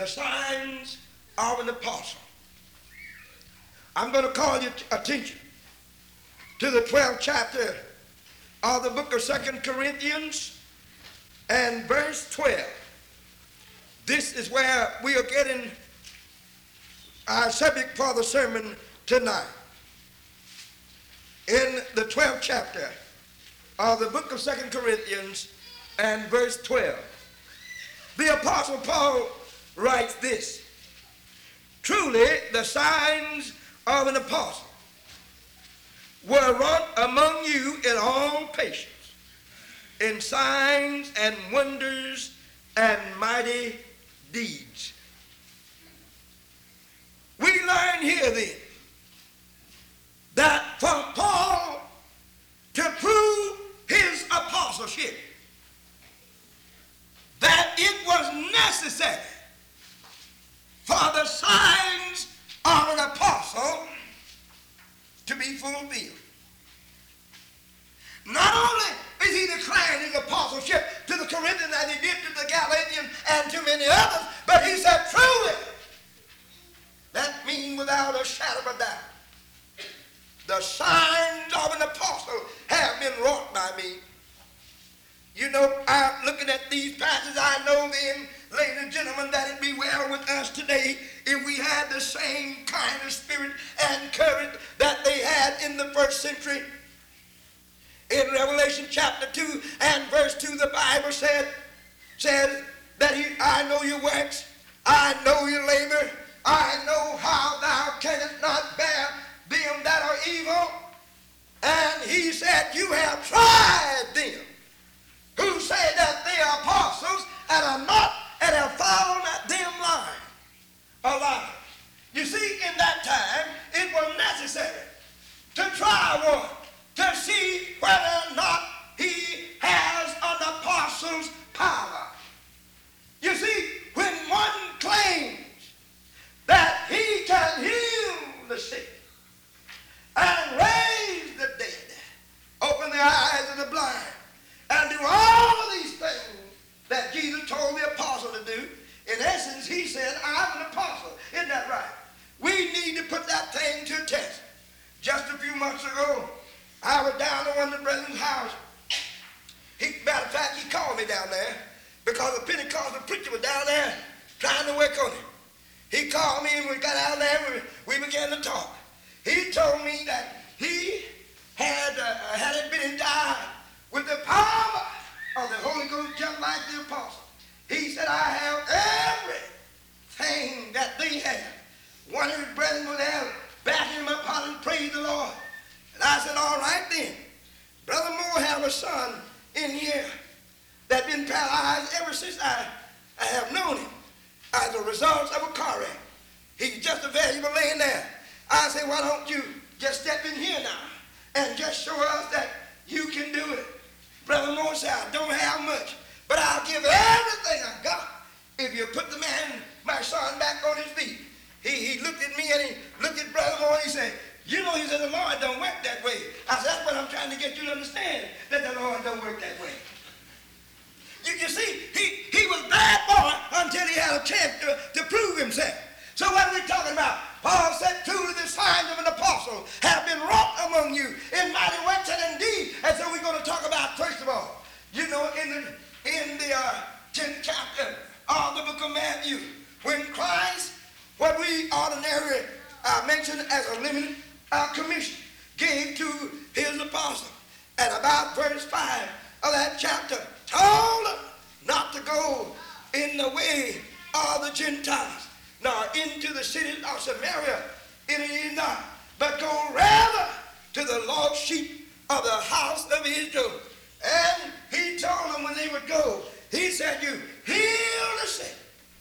the signs of an apostle. I'm going to call your attention to the 12th chapter of the book of 2 Corinthians and verse 12. This is where we are getting our subject for the sermon tonight. In the 12th chapter of the book of 2 Corinthians and verse 12, the apostle Paul writes this: truly the signs of an apostle were wrought among you in all patience, in signs and wonders and mighty deeds. We learn here then that for Paul to prove his apostleship, that it was necessary for the signs of an apostle to be fulfilled. Not only is he declaring his apostleship to the Corinthians as he did to the Galatians and to many others, but he said truly. That means without a shadow of a doubt, the signs of an apostle have been wrought by me. You know, I'm looking at these passages, I know then, ladies and gentlemen, that it'd be well with us today if we had the same kind of spirit and courage that they had in the first century. In Revelation chapter 2 and verse 2, the Bible said that I know your works, I know your labor, I know how thou canst not bear them that are evil. And he said, you have tried them who say that they are apostles and are not, and have fallen at them alive. You see, in that time, it was necessary to try one, to see whether or not he has an apostle's power. You see, when one claims that he can heal the sick and raise the dead, open the eyes of the blind, and do all of these things that Jesus told the apostle to do, in essence, he said, I'm an apostle. Isn't that right? We need to put that thing to test. Just a few months ago, I was down at one of the brethren's house. Matter of fact, he called me down there because the Pentecostal preacher was down there trying to work on it. He called me and we got out there and we began to talk. He told me that he had been endowed with the power of the Holy Ghost just like the apostle. He said, I have everything that they have. One of his brethren was there backing him up, hollering, praise the Lord. And I said, all right then. Brother Moore have a son in here that's been paralyzed ever since I have known him as a result of a car wreck. He's just a valuable laying there. I said, why don't you just step in here now and just show us that you can do it. Brother Moore said, I don't have much, but I'll give everything I got if you put the man, my son, back on his feet. He looked at me and he looked at Brother Moore and he said, you know, he said, the Lord don't work that way. I said, that's what I'm trying to get you to understand, that the Lord don't work that way. You see, he was bad boy until he had a chance to prove himself. So what are we talking about? Paul said, truly the signs of an apostle have been wrought among you in mighty works and indeed. And so we're going to talk about, first of all, you know, in the 10th chapter of the book of Matthew, when Christ, what we ordinarily mention as a limited commission, gave to his apostle. And about verse 5 of that chapter, told them not to go in the way of the Gentiles, nor into the cities of Samaria, enter ye not, but go rather to the lost sheep of the house of Israel. And he told them when they would go, he said, you heal the sick.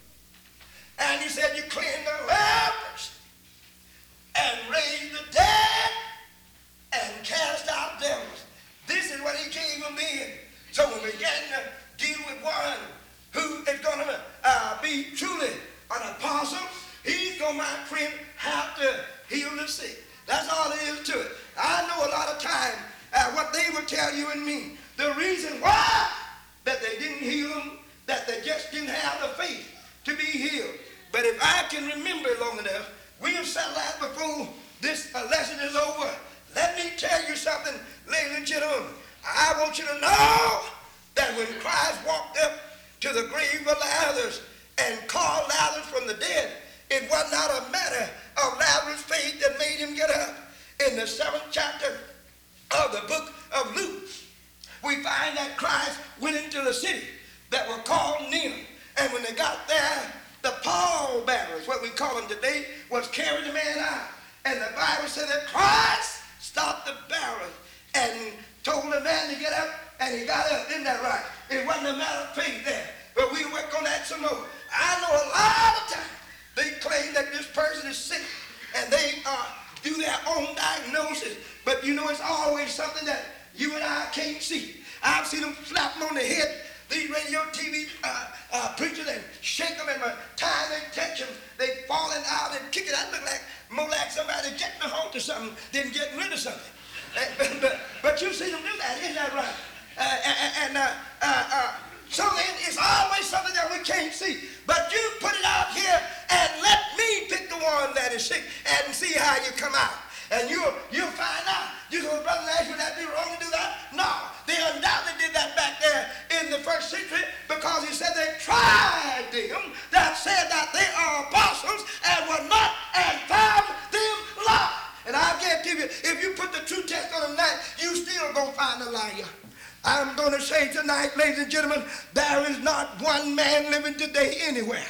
And he said, you cleanse the lepers, and raise the dead, and cast out devils. This is what he gave them then. So when we begin to deal with one who is going to be truly an apostle, he's going to, my friend, have to heal the sick. That's all there is to it. I know a lot of times what they will tell you and me, the reason why that they didn't heal them, that they just didn't have the faith to be healed. But if I can remember long enough, we'll settle that before this lesson is over. Let me tell you something, ladies and gentlemen. I want you to know that when Christ walked up to the grave of Lazarus and called Lazarus from the dead, it was not a matter of Lazarus' faith that made him get up. In the 7th chapter of the book of Luke, we find that Christ went into the city that were called Nain. And when they got there, the pallbearers, what we call them today, was carrying the man out. And the Bible said that Christ stopped the bearers and told the man to get up, and he got up. Isn't that right? It wasn't a matter of faith there, but we work on that some more. I know a lot of times they claim that this person is sick, and they do their own diagnosis, but you know it's always something that you and I can't see. I've seen them slap them on the head, these radio, TV preachers, and shake them, and by the time they touch them, they falling out and kicking out. Look like more like somebody getting a hold of something than getting rid of something. But you see them do that, isn't that right? So then it's always something that we can't see. But you put it out here and let me pick the one that is sick and see how you come out. And you'll find out. You go, Brother Nash, would that be wrong to do that? No. They undoubtedly did that back there in the 1st century because he said they tried them that said that they are apostles and were not and found them lying. And I guarantee you, if you put the true test on them now, you still gonna find a liar. I'm going to say tonight, ladies and gentlemen, there is not one man living today anywhere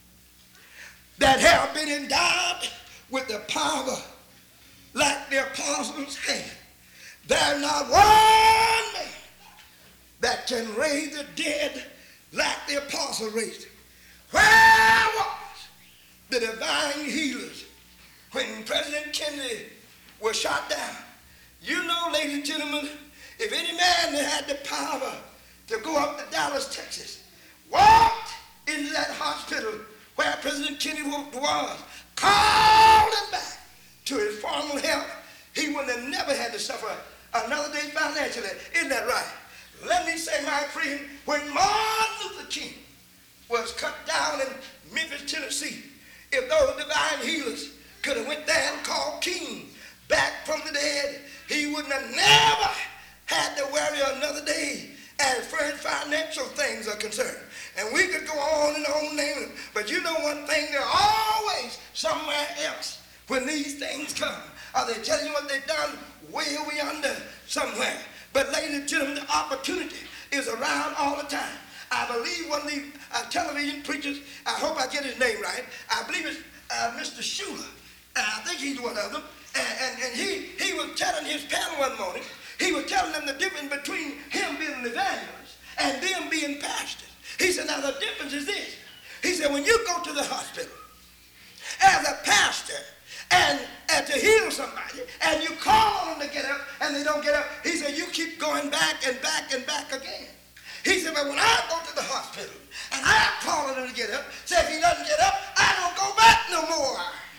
that have been endowed with the power like the apostles had. There's not one man that can raise the dead like the apostle raised it. Where was the divine healers when President Kennedy was shot down? You know, ladies and gentlemen, if any man that had the power to go up to Dallas, Texas, walked into that hospital where President Kennedy was, called him back to his former health, he would have never had to suffer another day financially. Isn't that right? Let me say, my friend, when Martin Luther King was cut down in Memphis, Tennessee, if those divine healers could have went there and called King back from the dead, he wouldn't have never had to worry another day as far as financial things are concerned. And we could go on and on naming them. But you know one thing, they're always somewhere else when these things come. Are they telling you what they've done way over yonder somewhere? But ladies and gentlemen, the opportunity is around all the time. I believe one of these television preachers, I hope I get his name right, I believe it's Mr. Schuler. I think he's one of them. And he was telling his panel one morning, he was telling them the difference between him being an evangelist and them being pastors. He said, now the difference is this. He said, when you go to the hospital as a pastor and to heal somebody and you call on them to get up and they don't get up, he said, you keep going back and back and back again. He said, but when I go to the hospital and I'm calling him to get up, say if he doesn't get up, I don't go back no more.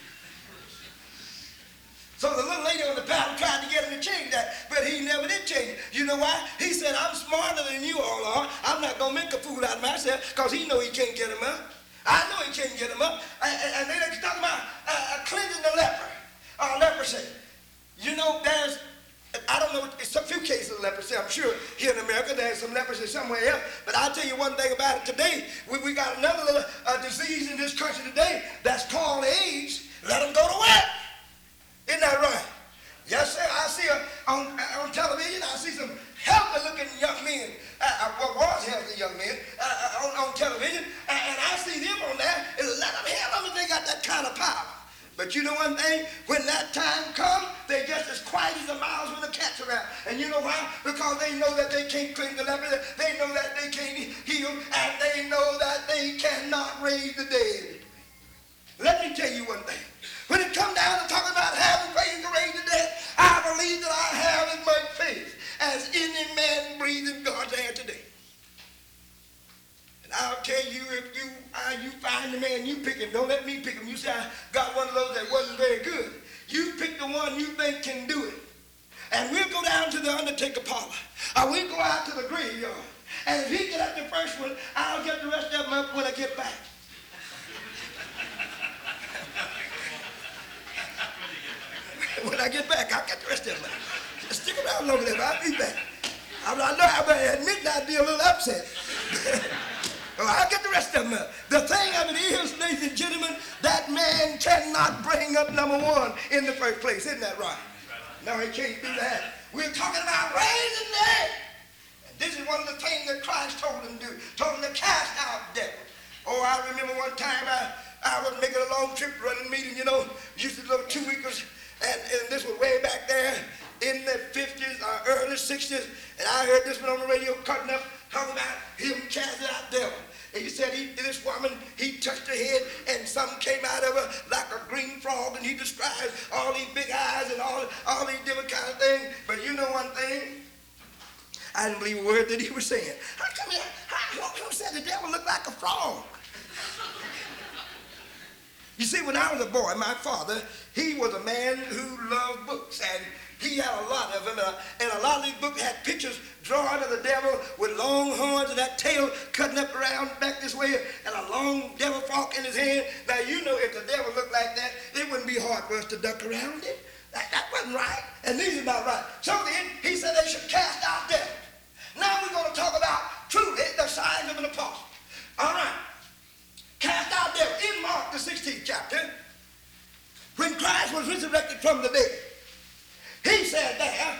So the little lady on the panel tried to get him to change that, but he never did change it. You know why? He said, I'm smarter than you all are. I'm not going to make a fool out of myself because he know he can't get him up. I know he can't get him up. And then they're talking about cleansing the leprosy. You know, there's, I don't know, it's a few cases of leprosy. I'm sure here in America there's some leprosy somewhere else. But I'll tell you one thing about it today. We got another little disease in this country today that's called AIDS. Let them go to work. Isn't that right? Yes, sir. I see on television, I see some healthy-looking young men, was healthy young men, on television, and I see them on there, and let them have them if they got that kind of power. But you know one thing? When that time comes, they're just as quiet as a mouse when the cat's around. And you know why? Because they know that they can't clean the leper, they know that they can't heal, and they know that they cannot raise the dead. Let me tell you one thing. When it comes down to talking about having faith to raise the dead, I believe that I have as much faith as any man breathing God's air today. And I'll tell you, if you find the man, you pick him. Don't let me pick him. You say, I got one of those that wasn't very good. You pick the one you think can do it. And we'll go down to the undertaker parlor. Or we'll go out to the graveyard. And if he get up the first one, I'll get the rest of them up when I get back. I get back, I'll get the rest of them. Stick around long enough, I'll be back. I know I better admit I'd be a little upset. Well, I'll get the rest of them up. The thing of it is, ladies and gentlemen, that man cannot bring up number one in the first place. Isn't that right? No, he can't do that. We're talking about raising the dead. And this is one of the things that Christ told him to do. Told him to cast out devils. Oh, I remember one time I was making a long trip running meeting, you know, used to do 2 weeks, and this was way back there in the 50s or early 60s, and I heard this one on the radio cutting up, talking about him casting out devils. And he said this woman, he touched her head, and something came out of her like a green frog, and he described all these big eyes and all these different kind of things. But you know one thing? I didn't believe a word that he was saying. How come here? Who said the devil looked like a frog? You see, when I was a boy, my father, he was a man who loved books, and he had a lot of them, and a lot of these books had pictures drawn of the devil with long horns and that tail cutting up around back this way, and a long devil fork in his hand. Now, you know, if the devil looked like that, it wouldn't be hard for us to duck around it. That wasn't right, and these are not right. So then, he said they should cast out devils. Now we're going to talk about truly the signs of an apostle. All right. Cast out devils. In Mark, the 16th chapter, when Christ was resurrected from the dead, he said,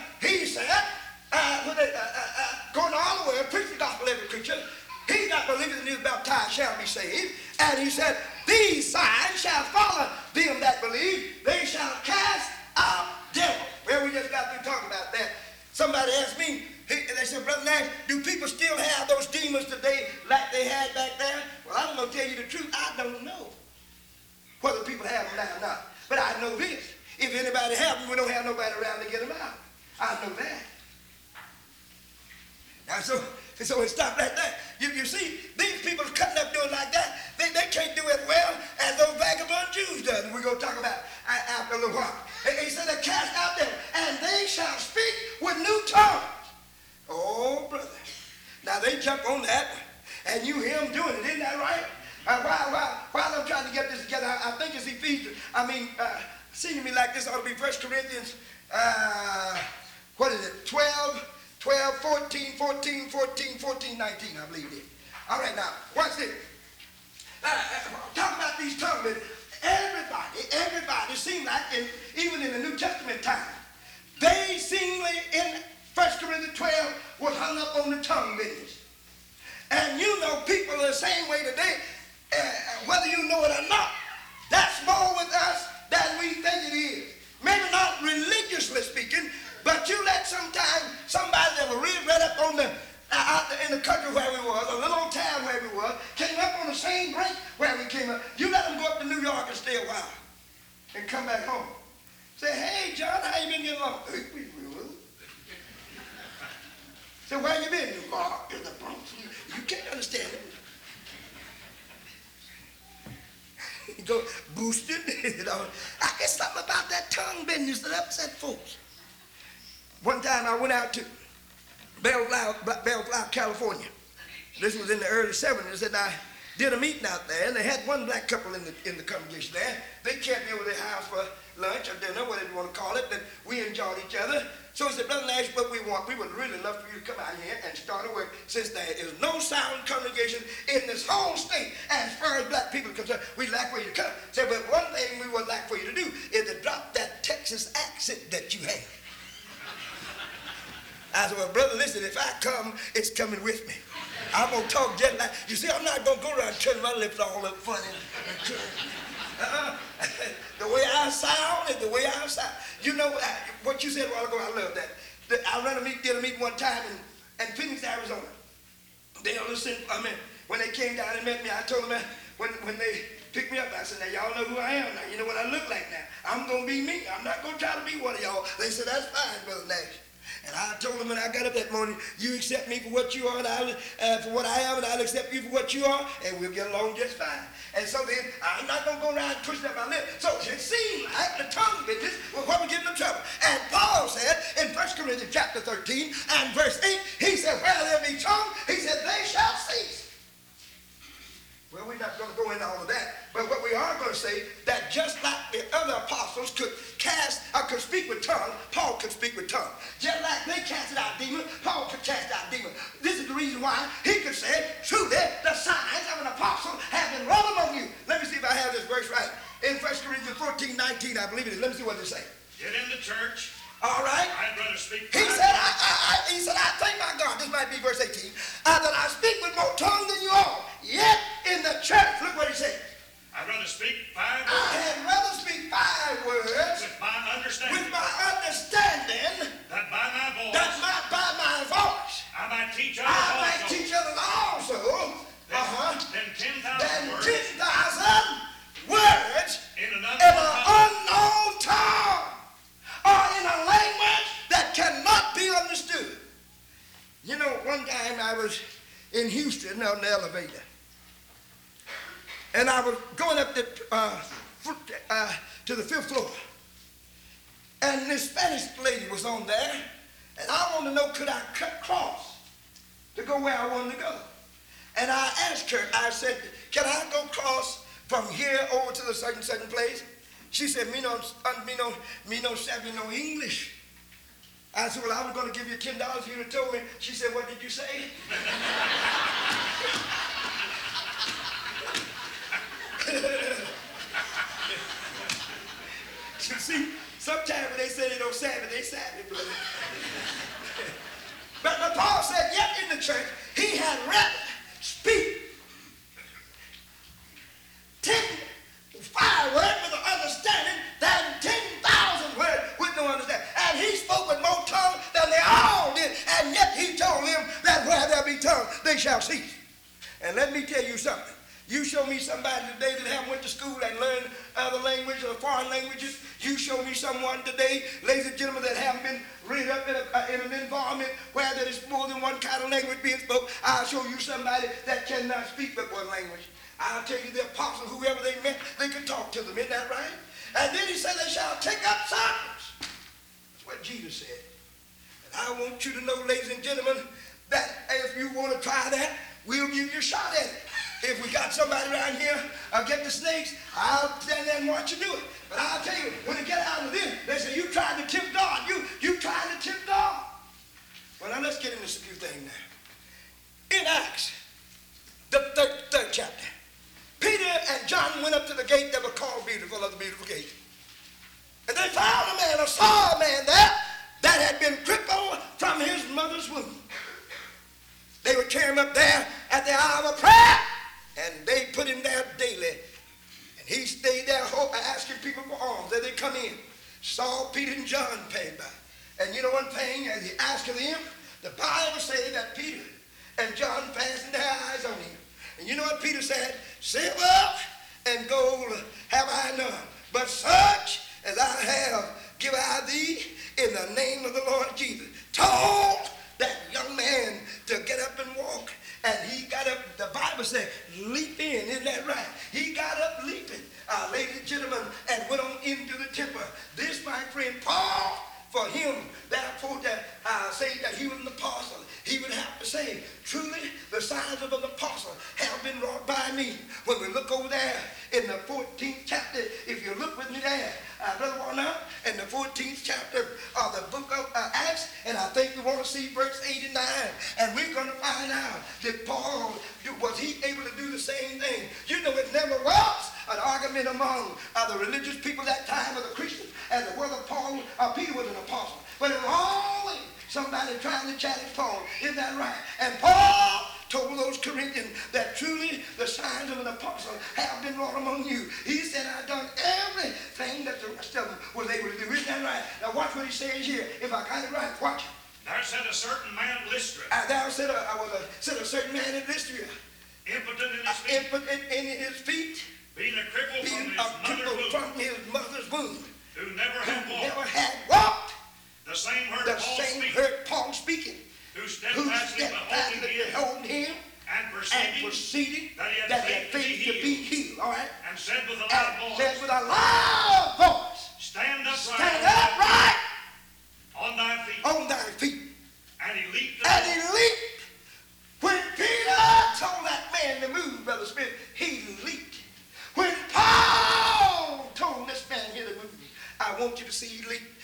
going all the way, preach the gospel to every creature. He that believeth and is baptized shall be saved. And he said, these signs shall follow them that believe. They shall cast out devils. Well, we just got through talking about that. Somebody asked me, they said, Brother Nash, do people still have those demons today like they had back there? Well, I'm going to tell you the truth. I don't know whether people have them now or not. But I know this. If anybody have them, we don't have nobody around to get them out. I know that. Now, so it stopped right there. You see, these people cutting up doing like that, they can't do it well as those vagabond Jews does. We're going to talk about after a little while. He said they cast out them, and they shall speak with new tongues. Oh, brother. Now, they jump on that, and you hear them doing it. Isn't that right? While I'm trying to get this together, I think it's Ephesians. Seems to me like this ought to be 1 Corinthians, 12, 14, 19, I believe it is. All right, now, watch this. Talk about these tongues. Everybody seemed like, even in the New Testament time, they seemingly in 1 Corinthians 12 was hung up on the tongue business. And you know people are the same way today, whether you know it or not. That's more with us than we think it is. Maybe not religiously speaking, but you let somebody that was really right up on out in the country where we was, a little old town where we was, came up on the same break where we came up. You let them go up to New York and stay a while and come back home. Say, hey, John, how you been getting along? Say, where you been? New York, in the Bronx. You can't understand it. You go boosted. I guess something about that tongue business that upset folks. One time I went out to Bellflower, California. This was in the early 70s, and I did a meeting out there, and they had one black couple in the congregation there. They kept me over their house for lunch or dinner, whatever you want to call it, but we enjoyed each other. So I said, Brother Nash, what we want, we would really love for you to come out here and start a work, since there is no sound congregation in this whole state. And as far as black people are concerned, we'd like for you to come. Said, but one thing we would like for you to do is to drop that Texas accent that you have. I said, well, brother, listen, if I come, it's coming with me. I'm going to talk just like, you see, I'm not going to go around turning my lips all up funny. The way I sound is the way I sound. You know, what you said a while ago, I love that. I did a meeting one time in Phoenix, Arizona. They listened, when they came down and met me, I told them when they picked me up, I said, now y'all know who I am now. You know what I look like now. I'm going to be me. I'm not going to try to be one of y'all. They said, that's fine, Brother Nash. And I told them when I got up that morning, you accept me for what you are, and for what I am, and I'll accept you for what you are, and we'll get along just fine. And so then, I'm not going to go around pushing up my lip. So it seemed like the tongue business was what was getting in trouble. And Paul said in 1 Corinthians chapter 13 and verse 8, he said, where there be tongue, he said, they shall cease. Well, we're not going to go into all of that. But what we are going to say, that just like the other apostles could could speak with tongues, Paul could speak with tongues. Just like they casted out demons, Paul could cast out demons. This is the reason why he could say, truly, the signs of an apostle have been wrought among you. Let me see if I have this verse right. In 1 Corinthians 14:19, I believe it is. Let me see what they say. Get in the church. All right. I'd rather speak. He said, I thank my God. This might be verse 18. That I speak with more tongue than you all. Yet in the church, look what he said. I'd rather speak 5 words. I had rather speak 5 words With my understanding. with my understanding That by my voice. that by my voice I might teach others I might also. teach others also Then 10,000 than words. 10,000 words In in another an tongue. unknown tongue or in a language that cannot be understood. You know, one time I was in Houston on the elevator, and I was going up to the 5th floor, and this Spanish lady was on there, and I wanted to know, could I cross to go where I wanted to go? And I asked her, I said, can I go cross from here over to the certain place? She said, me no savvy no English. I said, well, I was going to give you $10 if you'd have told me. She said, what did you say? You see, sometimes when they say they don't savvy, they savvy, brother. But Paul said, yet in the church, he had rather speak 5 words with an understanding than 10,000 words with no understanding. And he spoke with more tongues than they all did. And yet he told them that where there be tongues, they shall cease. And let me tell you something. You show me somebody today that haven't went to school and learned other languages or foreign languages. You show me someone today, ladies and gentlemen, that haven't been raised up in an environment where there is more than one kind of language being spoken. I'll show you somebody that cannot speak but one language. I'll tell you the apostles, whoever they met, they could talk to them. Isn't that right? And then he said they shall take up serpents. That's what Jesus said. And I want you to know, ladies and gentlemen, that if you want to try that, we'll give you a shot at it. If we got somebody around here, get the snakes, I'll stand there and watch you do it. But I'll tell you, when they get out of this, they say, you trying to tempt God. You trying to tempt God. Well, now let's get into this few things now. In Acts, the third chapter, Peter and John went up to the gate that was called Beautiful, of the Beautiful Gate. And they found saw a man there that had been crippled from his mother's womb. They would carry him up there at the hour of prayer, and they put him there daily. And he stayed there asking people for alms as they come in. Saw Peter and John paid by. And you know one thing, as he asked of them, the Bible says that Peter and John fastened their eyes on him. And you know what Peter said? Silver and gold have I none, but such as I have give I thee in the name of the Lord Jesus. Told that young man to get up and walk. And he got up, the Bible said, leap in, isn't that right? He got up leaping, ladies and gentlemen, and went on into the temple. This, my friend, Paul, for him, therefore, that say that he was an apostle, he would have to say, truly, the signs of an apostle have been wrought by me. When we look over there in the 14th chapter, if you look with me there, Brother Warner, in the 14th chapter of the book of Acts, and I think we want to see verse 89, and we're going to find out that Paul, was he able to do the same thing? You know, it never was an argument among the religious people that time of the Christians as to whether Peter was an apostle. But it was always somebody trying to challenge Paul. Isn't that right? And Paul told those Corinthians that truly the signs of an apostle have been wrought among you. He said, I've done everything that the rest of them was able to do. Isn't that right? Now watch what he says here. If I got it right, watch. There said a certain man Lystra. There said a certain man in Lystra. Impotent in his feet. Impotent in his feet. Being a cripple From his mother's womb. Who never had walked. Never had walked. The same heard Paul speaking. Who steadfastly beholding him. And perceiving that he had faith to be healed. All right. And said with a loud voice. Said with a loud voice. Stand upright. Stand upright. On thy feet. On thy feet. And he leaped. And he leaped. When Peter told that man to move, Brother Smith, he leaped. When Paul told this man here to move, I want you to see he leaped.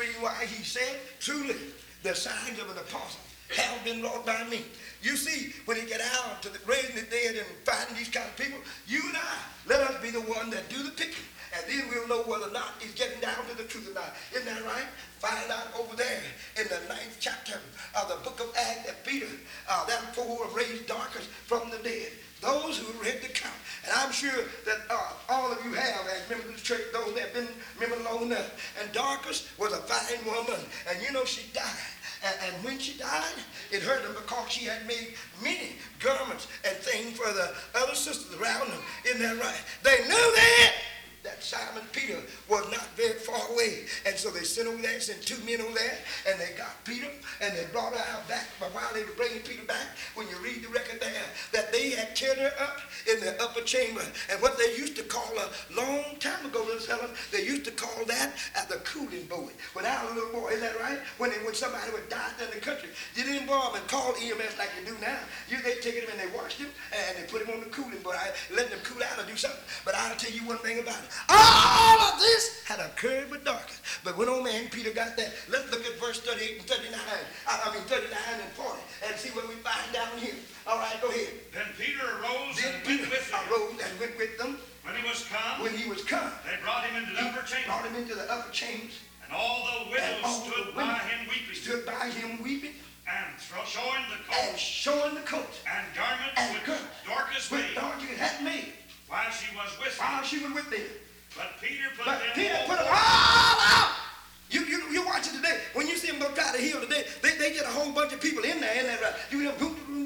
reason why he said, truly, the signs of an apostle have been wrought by me. You see, when he get out to the raising the dead and finding these kind of people, you and I, let us be the one that do the picking. And then we'll know whether or not he's getting down to the truth or not. Isn't that right? Find out over there in the 9th chapter of the book of Acts that Peter, that four raised Dorcas from the dead. Those who read the count. And I'm sure that all of you have, as members of the church, those that have been members long enough. And Dorcas was a fine woman. And you know, she died. And when she died, it hurt them because she had made many garments and things for the other sisters around them. Isn't that right? They knew that Simon Peter was not very far away. And so they sent over there, sent 2 men over there, and they got Peter, and they brought her out back. But while they were bringing Peter back, when you read the record there, that they had carried her up in the upper chamber. And what they used to call a long time ago, little fellas, they used to call that the cooling boy. When I was a little boy, is that right? When somebody would die in the country, you didn't go up and call EMS like you do now. They take him and they washed him, and they put him on the cooling boy. Let them cool out or do something. But I'll tell you one thing about it. All of this had occurred with Dorcas. But when old man Peter got that, let's look at verse 38 and 39. 39 and 40, and see what we find down here. All right, go ahead. Then Peter arose Then and Peter went with them. arose and went with them. When he was come, they brought him into the upper chamber. Brought him into the upper chambers. And all the widows stood by him weeping. Stood by him weeping. And showing the coat. And showing the coat. And garments which Dorcas made. Dorcas had made. While she was with them. While she was with them. But Peter put them all out. You watch it today. When you see them go try to heal today, they get a whole bunch of people in there. Isn't that right? You know,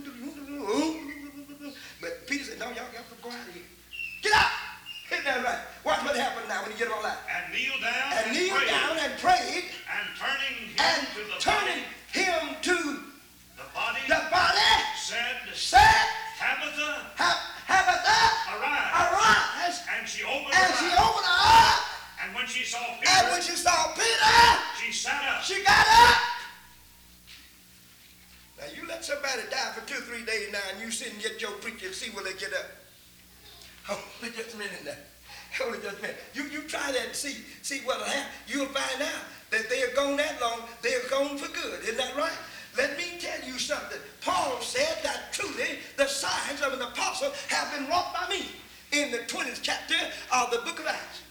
but Peter said, no, y'all got to go out of here. Get out. Isn't that right? Watch what happened now when you get them all out. And kneel down and prayed. And turning him to the body, said, Tabitha, arise. And she opened her eyes. And when she saw Peter, she sat up. She got up. Now you let somebody die for 2 or 3 days now, and you sit and get your preacher and see will they get up. Hold just a minute now. Hold just a minute. You try that and see what'll happen. You'll find out that they are gone that long. They are gone for good. Isn't that right? Let me tell you something. Paul said that truly the signs of an apostle have been wrought by me. In the 20th chapter of the book of Acts.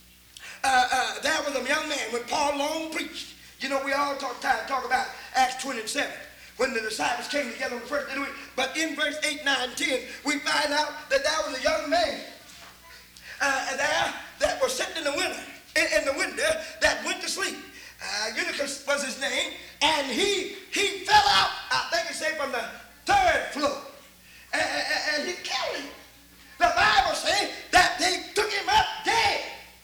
There was a young man when Paul long preached. You know, we all talk about Acts 27, when the disciples came together on the first day of the week. But in verse 8, 9, 10, we find out that there was a young man there that was sitting in the window that went to sleep. Eutychus was his name, and he fell out, I think it said, from the 3rd floor, and he killed him. The Bible says that they took him up dead.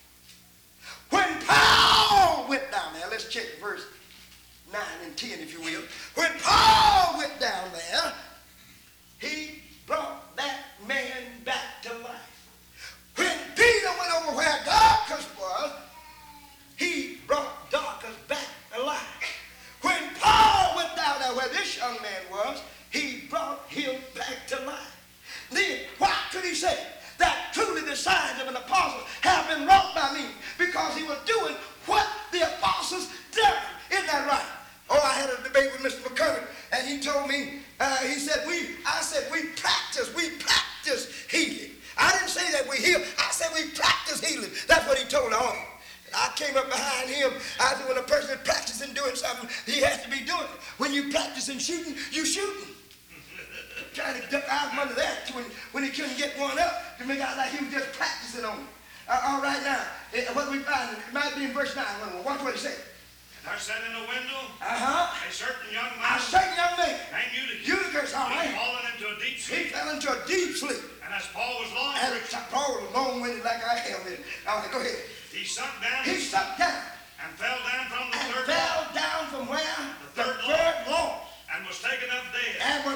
When Paul went down there, let's check verse 9 and 10 if you will. When Paul went down there, he brought that man back to life. When Peter went over where Dorcas was, he brought Dorcas back to life. When Paul went down there where this young man was, he brought him back to life. Then, what could he say? That truly the signs of an apostle have been wrought by me, because he was doing what the apostles done. Isn't that right? Oh, I had a debate with Mr. McCurry, and he told me, I said we practice healing. I didn't say that we heal. I said we practice healing. That's what he told all. I came up behind him. I said when a person is practicing doing something, he has to be doing it. When you practicing shooting, you shooting. Trying to duck out from under that when he couldn't get one up to make out like he was just practicing on it. All right, now, what do we find? It might be in verse 9. Watch what he said. There sat in the window a certain young man named Eutychus, all right. He fallen into a deep sleep. He fell into a deep sleep. And as Paul was long, Paul was long-winded like I am. All right, go ahead. He sunk down. And fell down from the third floor. floor. Fell down from where? The third floor. And was taken up dead.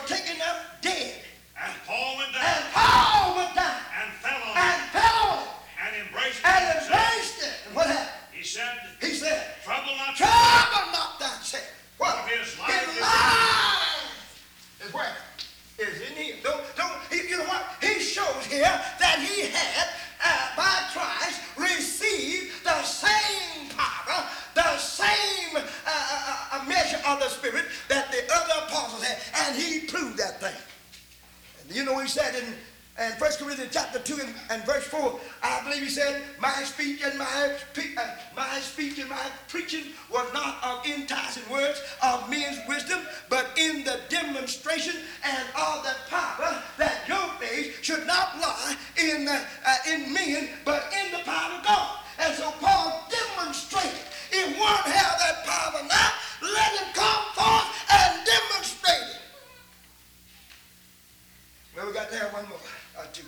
And Paul went down. And fell on it. And embraced it. And what happened? He said, trouble not thyself. What? His life His life is where? Is in here. You know what? He shows here that he had, by Christ, received the same power, the same And 1 Corinthians chapter 2 and verse 4, I believe he said, my speech and my preaching was not of enticing words of men's wisdom, but in the demonstration and of the power, that your faith should not lie in men, but in the power of God. And so Paul demonstrated, if one have that power now, let him come forth and demonstrate it. Well, we got to have one more or two.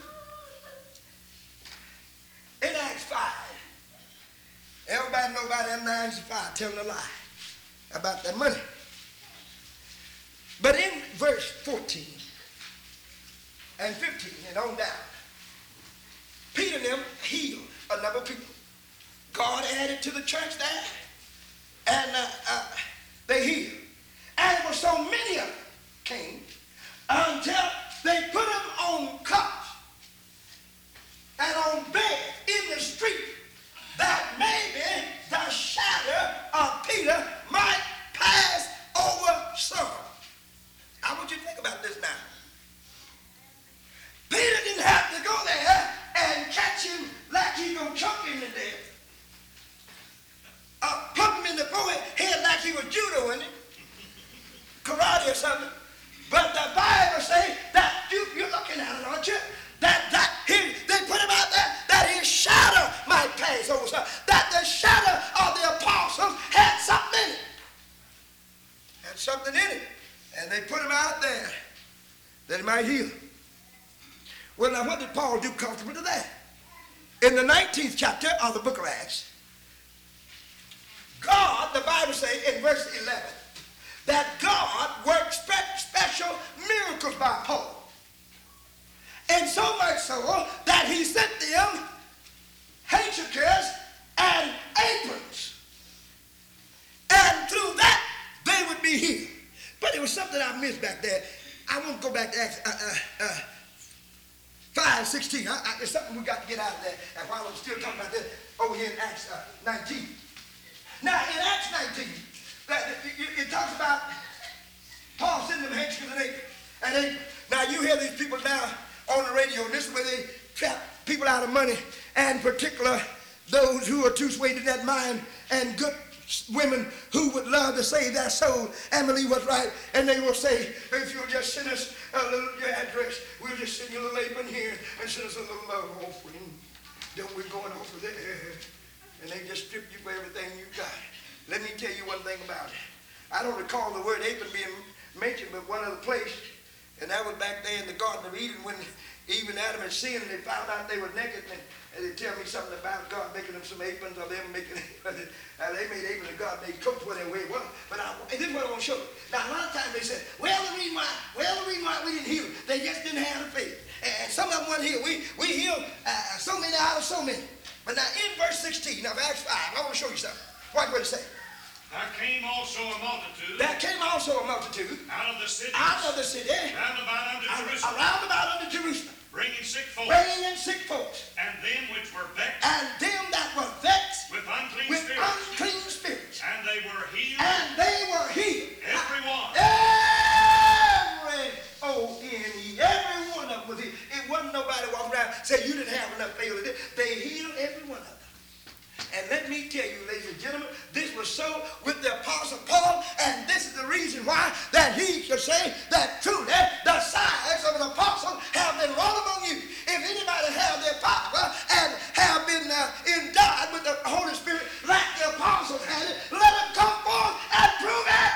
In Acts 5, everybody know about them 95 telling a lie about that money. But in verse 14 and 15 and on down, Peter and them healed a number of people. God added to the church there, and they healed. And there were so many of them came until they put them on cots and on beds in the street, that maybe the shadow of Peter might pass over some. I want you to think about this now. Peter didn't have to go there and catch him like he gonna choke him to death. Put him in the forehead like he was judoing it, karate or something. But the Bible says that you're looking at it, aren't you? They put him out there that his shadow might pass over. That the shadow of the apostles had something in it. Had something in it. And they put him out there that he might heal. Well, now what did Paul do comfortable to that? In the 19th chapter of the book of Acts, God, the Bible says in verse 11, that God worked special miracles by Paul. And so much so that he sent them handkerchiefs and aprons. And through that, they would be healed. But there was something I missed back there. I won't go back to Acts 5:16. There's something we got to get out of there. And while I'm still talking about this, over here in Acts 19. Now, in Acts 19, it talks about Paul sending them handkerchiefs and aprons. Now, you hear these people now on the radio, and this is where they trap people out of money, and in particular those who are too swayed in that mind, and good women who would love to save their soul and believe what's right. And they will say, if you'll just send us your address, we'll just send you a little apron here and send us a little love offering. Don't we going over there? And they just strip you for everything you got. Let me tell you one thing about it. I don't recall the word apron being mentioned, but one other place, and that was back there in the Garden of Eden when Eve and Adam had sinned and they found out they were naked, and they tell me something about God making them some aprons, or them making aprons. They made aprons and God made coats whatever way it was. But this is what I want to show you. Now, a lot of times they said, well, the reason why we didn't heal, they just didn't have the faith. And some of them weren't healed. We healed so many out of so many. But now in verse 16 of Acts 5, I want to show you something. What did it say? There came also a multitude. Out of the city. Round about unto Jerusalem. Bringing sick folks. And them which were vexed. With unclean spirits. And they were healed. Every one. Every one of them was healed. It wasn't nobody walking around saying you didn't have enough faith. They healed every one of them. And let me tell you, ladies and gentlemen, this was so with the Apostle Paul, and this is the reason why that he should say that truly the signs of an apostle have been wrought among you. If anybody have their power and have been endowed with the Holy Spirit like the apostles had it, let them come forth and prove it.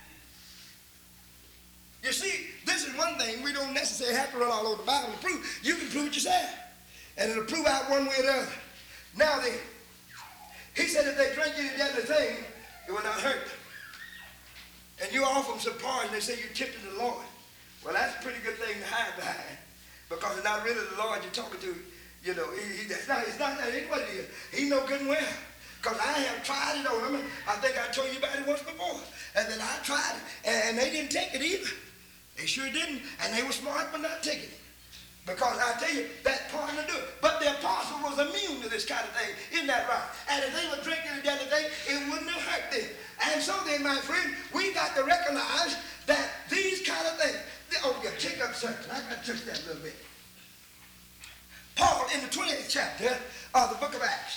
You see, this is one thing we don't necessarily have to run all over the Bible to prove. You can prove it yourself, and it'll prove out one way or the other. Now then, he said if they drink any deadly thing, it will not hurt them. And you offer them some porridge and they say you're tempting the Lord. Well, that's a pretty good thing to hide behind, because it's not really the Lord you're talking to. You know, that ain't what it is. He know good and well. Because I have tried it on them. I think I told you about it once before. And then I tried it, and they didn't take it either. They sure didn't. And they were smart for not taking it. Because I tell you, that part to do it. But the apostle was immune to this kind of thing. Isn't that right? And if they were drinking the other day, it wouldn't have hurt them. And so then, my friend, we got to recognize that these kind of things. Oh, yeah, check up something. I got to touch that a little bit. in the 28th chapter of the book of Acts.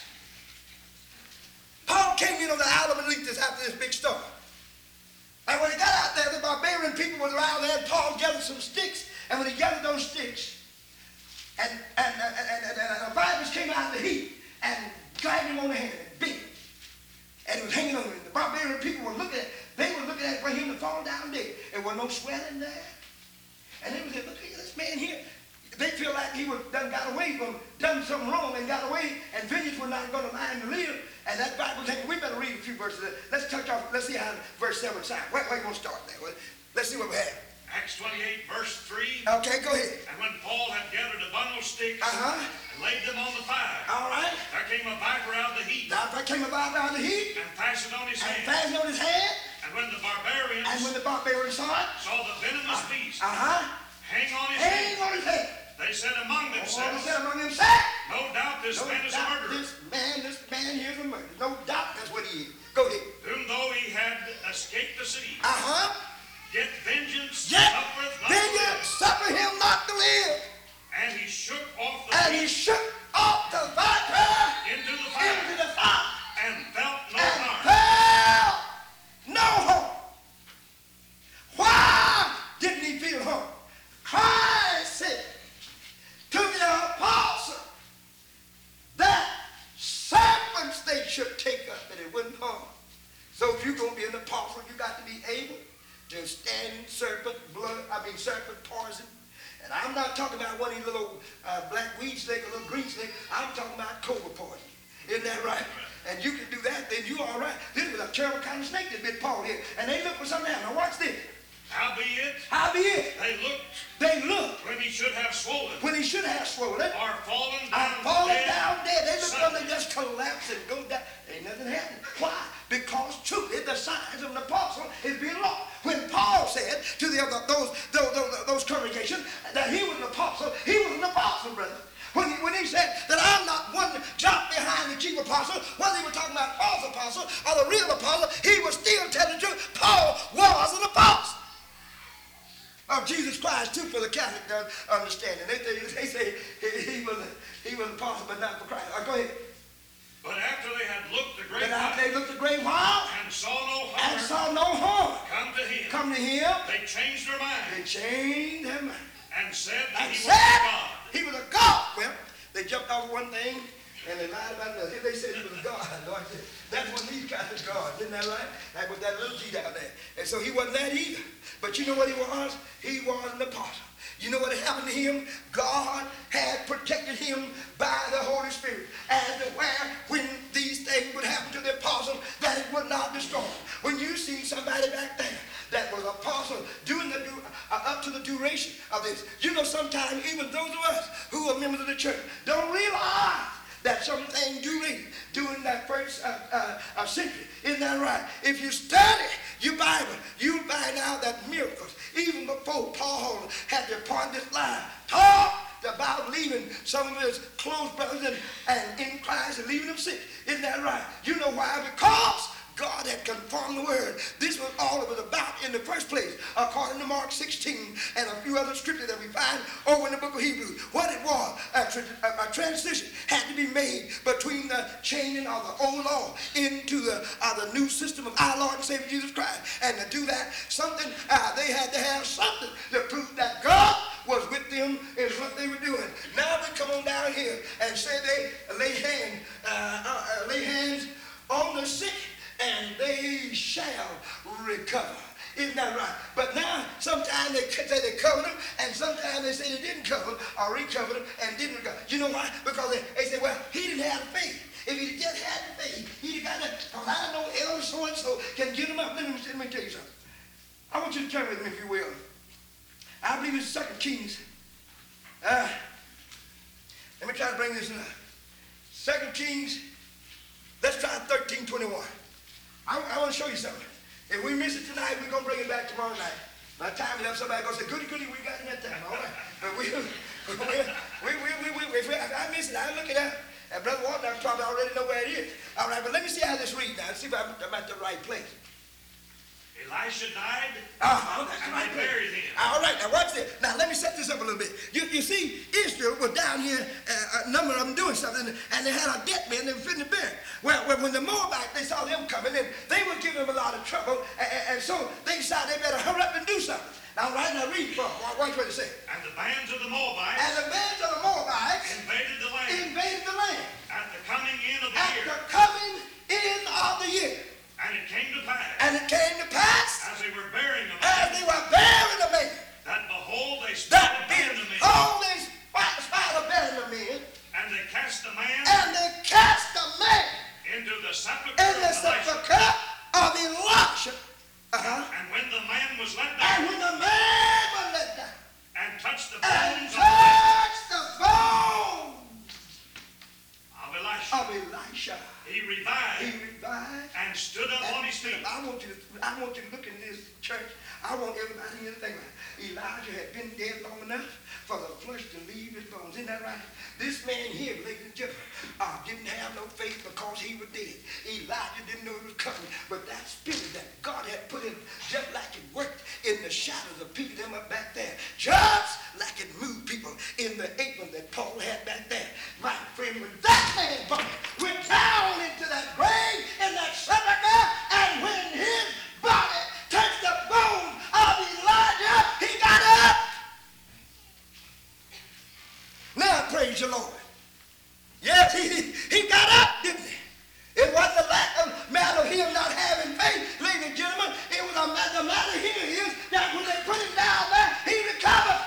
Paul came in on the Isle of Miletus after this big storm. And when he got out there, the barbarian people was around there, and Paul gathered some sticks. And when he gathered those sticks, and the vipers came out of the heat and dragged him on the hand and beat him. And he was hanging on him. The barbarian people were looking at for him to fall down dead. There was no swelling there. And they was saying, look at this man here. They feel like he was done something wrong and got away, and vengeance was not going to lie to live. And that Bible saying, we better read a few verses. Let's see how verse 7 sounds. Where are you going to start there? Let's see what we have. Acts 28, verse 3. Okay, go ahead. And when Paul had gathered a bundle of sticks and laid them on the fire, all right, there came a viper out of the heat. Now, there came a viper out of the heat. And fastened on his hand. And when the barbarians saw it, saw the venomous beast hang on his head, they said among themselves, no doubt this man is a murderer. This man here is a murderer. No doubt that's what he is. Go ahead. Whom though he had escaped the sea, yet vengeance suffer him not to live. And he shook off the viper into the fire and felt no harm. No harm. Why didn't he feel harm? Christ said to the apostle that serpents they should take up and it wouldn't harm. So if you're going to be an apostle, you got to be able to stand serpent poison. And I'm not talking about one of these little black weed snake or little green snake. I'm talking about cobra poison. Isn't that right? And you can do that, then you're all right. This was a terrible kind of snake that bit Paul here. And they looked for something else. Now watch this. Howbeit, they looked when he should have swollen, or fallen down dead. They looked when they just collapse and go down. Ain't nothing happened. Why? Because truly the signs of an apostle is being lost. When Paul said to those congregations that he was an apostle, brother. When he said that I'm not one jot behind the chief apostle, whether he was talking about false apostle or the real apostle, he was still telling the truth. Paul was an apostle of Jesus Christ, too, for the Catholic understanding. They say he was an apostle, but not for Christ. Go ahead. But after they had looked a great while, and saw no harm come to him, they changed their mind. And said that he was a God. Well, they jumped off one thing and they lied about another. They said he was a God. That's one of these kind of gods. Isn't that right? That was that little G down there. And so he wasn't that either. But you know what he was? He was an apostle. You know what had happened to him? God had protected him by the Holy Spirit. And when these things would happen to the apostle, that it would not destroy him. When you see somebody back there that was apostle doing up to the duration of this, you know sometimes even those of us who are members of the church don't realize that some things during that first century. Isn't that right? If you study your Bible, you'll find out that miracles, even before Paul had to point this line, talked about leaving some of his close brothers and in Christ and leaving them sick. Isn't that right? You know why? Because God had confirmed the word. This was all it was about in the first place, according to Mark 16 and a few other scriptures that we find over in the book of Hebrews. What it was, a transition had to be made between the changing of the old law into the new system of our Lord and Savior Jesus Christ. And to do that, they had to have something to prove that God was with them is what they were doing. Now we come on down here and say they lay hands on the sick and they shall recover. Isn't that right? But now, sometimes they say they covered them, and sometimes they say they didn't cover them, or recovered them, and didn't recover. You know why? Because they say, well, he didn't have the faith. If he just had the faith, he'd have got it. Because I know elder so-and-so can get him up. Let me tell you something. I want you to turn with me, if you will. I believe it's 2 Kings. Let me try to bring this in. 2 Kings, let's try 13:21. I want to show you something. If we miss it tonight, we're going to bring it back tomorrow night. By the time we have somebody go say, goody, we got it that time. All right. But if I miss it, I'll look it up. And Brother Walton, I probably already know where it is. All right, but let me see how this reads now. Let's see if I'm at the right place. It Elisha died, and they buried him. All right, now watch this. Now let me set this up a little bit. You see, Israel was down here, a number of them doing something, and they had a dead man they were fitting to bury. Well, when the Moabites, they saw them coming, and they were giving them a lot of trouble, and so they decided they better hurry up and do something. Now, right now, read from. Watch what it says. And the bands of the Moabites invaded the land. At the coming in of the year. At the coming in of the year. And it came to pass. As they were burying the man. That behold, they spied burying the men. And they cast the man. Into the sepulchre of Elisha. And when the man was let And down. And touched the bones of Elisha. He revived. And stood up on his feet. I want you to look in this church. I want everybody here to think about it. Elijah had been dead long enough for the flesh to leave his bones. Isn't that right? This man here, ladies and gentlemen, didn't have no faith because he was dead. Elijah didn't know he was coming. But that spirit that God had put in, just like it worked in the shadows of people them up back there, just like it moved people in the apron that Paul had back there. My friend, when that man went down into that grave in that sepulchre, and when his body touched the bones of Elijah, he got up. Now, praise the Lord. Yes, he got up, didn't he? It wasn't a matter of him not having faith, ladies and gentlemen. It was the matter here is that when they put him down there, he recovered.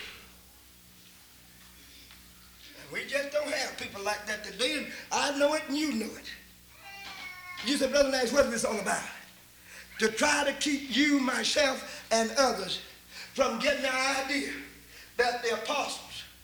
And we just don't have people like that today, and I know it and you know it. You said, Brother Nash, what is this all about? To try to keep you, myself, and others from getting the idea that the apostles,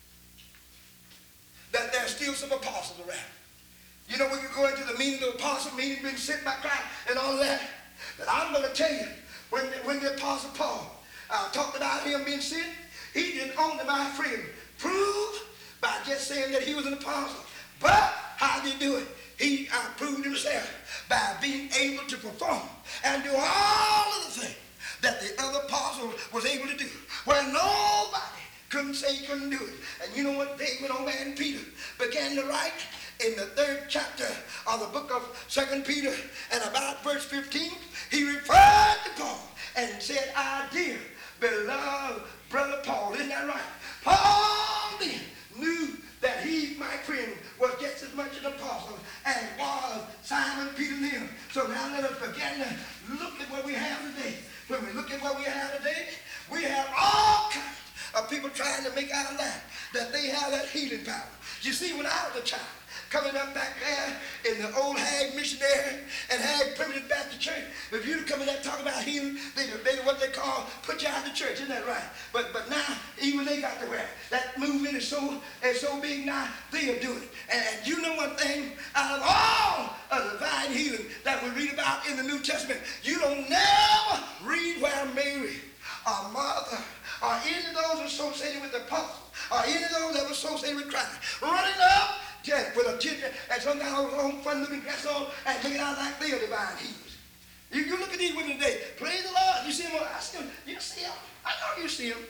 that there's still some apostles around. You know, we could go into the meaning of the apostle, meaning being sent by Christ and all of that. But I'm going to tell you, when the apostle Paul talked about him being sent, he didn't only, my friend, prove by just saying that he was an apostle. But how did he do it? He proved himself by being able to perform and do all of the things that the other apostle was able to do, where nobody couldn't say he couldn't do it. And you know what? David, old man Peter, began to write in the 3rd chapter of the book of 2 Peter, and about verse 15, he referred to Paul and said, our dear, beloved brother Paul. Isn't that right? Paul then knew that he, my friend, was just as much an apostle as was Simon Peter and them. So now let us begin to look at what we have today. When we look at what we have today, we have all kinds of people trying to make our life that they have that healing power. You see, when I was a child, coming up back there in the old Hag Missionary and Hag Primitive Baptist Church, if you'd come in there talking about healing, they what they call put you out of the church. Isn't that right? But now, even they got to where that movement is so big now, they'll do it. And you know one thing, out of all of the divine healing that we read about in the New Testament, you don't never read where Mary or Martha or any of those associated with the apostles or any of those that were associated with Christ running up with a ginger and some kind of own fun-looking dress on and making out like they are divine healers. You look at these women today. Praise the Lord. You see them? I see them. You see them? I know you see them.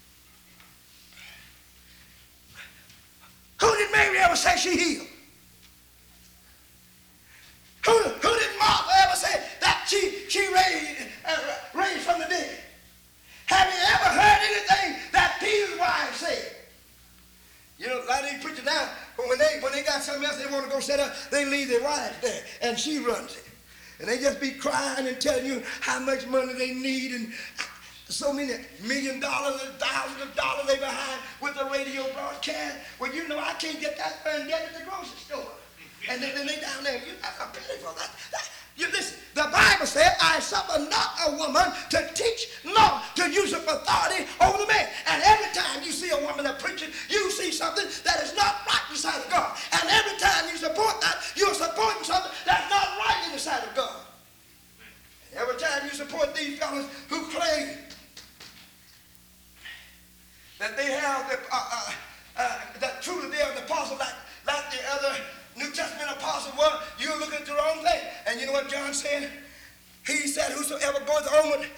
Who did Mary ever say she healed? Who did Martha ever say that she raised from the dead? Have you ever heard anything that Peter's wife said? You know, a lot of these preachers now, when they got something else they want to go set up, they leave their wives there, and she runs it. And they just be crying and telling you how much money they need and so many $1 million and thousands of dollars they behind with the radio broadcast. Well, you know, I can't get that and get it at the grocery store. And then they down there, that's a penny for that. You listen, the Bible said, I suffer not a woman to teach nor to use of authority over the man. And every time you see a woman that preaching, you see something that is not right in the sight of God. And every time you support that, you're supporting something that's not right in the sight of God. And every time you support these fellows who claim that they have that truly they are the apostle like the other New Testament apostles were, you're looking at the wrong thing. And you know what John said? He said, whosoever goeth onward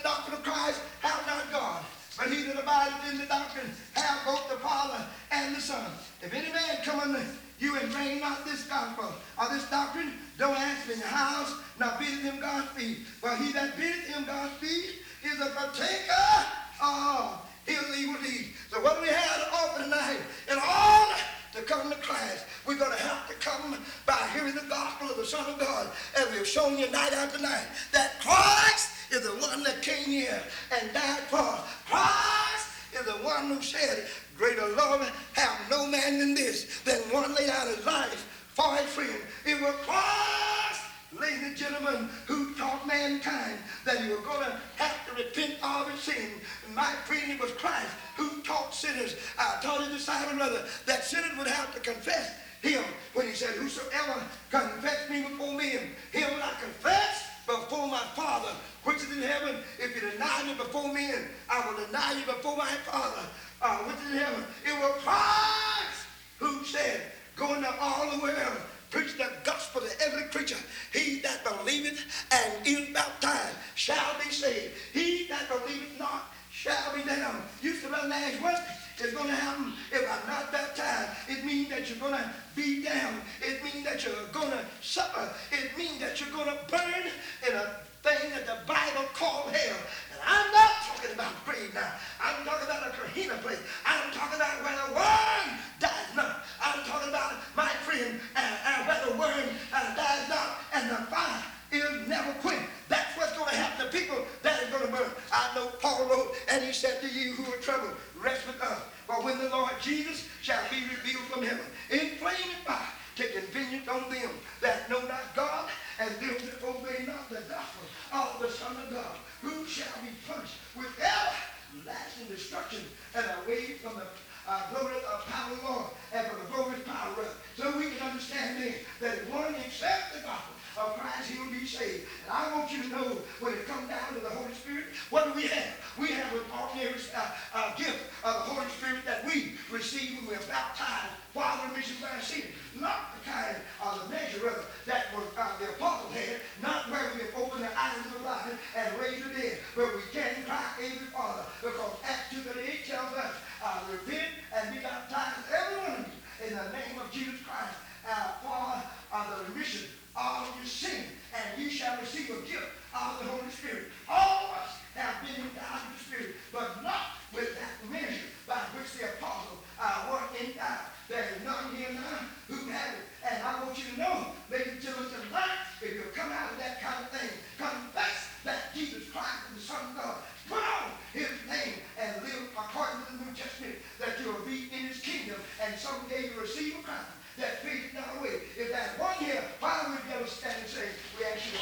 doctrine of Christ have not God. But he that abideth in the doctrine have both the Father and the Son. If any man come unto you and bring not this gospel or this doctrine, don't ask him in the house, nor biddeth him Godspeed. For he that biddeth him Godspeed is a partaker of his evil deeds. So what do we have to offer tonight? In order to come to Christ, we're going to have to come by hearing the gospel of the Son of God. And we've shown you night after night that Christ is the one that came here and died for us. Christ is the one who said, greater love have no man than this, than one laid out his life for his friend. It was Christ, ladies and gentlemen, who taught mankind that he was going to have to repent of his sin. My friend, it was Christ who taught sinners, taught his disciples rather, that sinners would have to confess him when he said, whosoever confess me before men, him will I confess before my Father which is in heaven. If you deny me before men, I will deny you before my Father which is in heaven. It was Christ who said, go into all the world, preach the gospel to every creature. He that believeth and is baptized shall be saved. He that believeth not shall be damned. You should ask what is going to happen if I'm not baptized. It means that you're going to be damned. It means that you're going to suffer. It means that you're going to burn in a thing that the Bible called hell. And I'm not talking about grave now. I'm talking about a Gehenna place. I'm talking about where the worm dies not. I'm talking about, my friend, where the worm dies not and the fire is never quenched. That's what's going to happen to people that is going to burn. I know Paul wrote, and he said to you who are troubled, rest with us. For when the Lord Jesus shall be revealed from heaven, in flaming fire, taking vengeance on them that know not God, and them that obey not the gospel of the Son of God, who shall be punished with everlasting destruction and away from the glory of power of the Lord and from the glorious power of it. So we can understand then that if one accepts the gospel of Christ, he will be saved. And I want you to know, when it comes down to the Holy Spirit, what do we have? We have an ordinary gift of the Holy Spirit that we receive when we're baptized for the remission of our sin. Not the kind of the measure of that was the apostle had, not where we can open the eyes of the blind and raise the dead, but we can cry, Abel Father, because Acts 2:38 tells us, repent and be baptized, every one of you, in the name of Jesus Christ, for the remission of your sin, and you shall receive a gift of the Holy Spirit. All of us have been endowed with the Spirit, but not with that measure by which the apostle were endowed. There is none here now who have it. And I want you to know, ladies and gentlemen, tonight, if you come out of that kind of thing, confess that Jesus Christ is the Son of God. Put on his name and live according to the New Testament, that you will be in his kingdom, and someday you receive a crown that faith is not away. If that one here, why would we ever stand and say, we ask you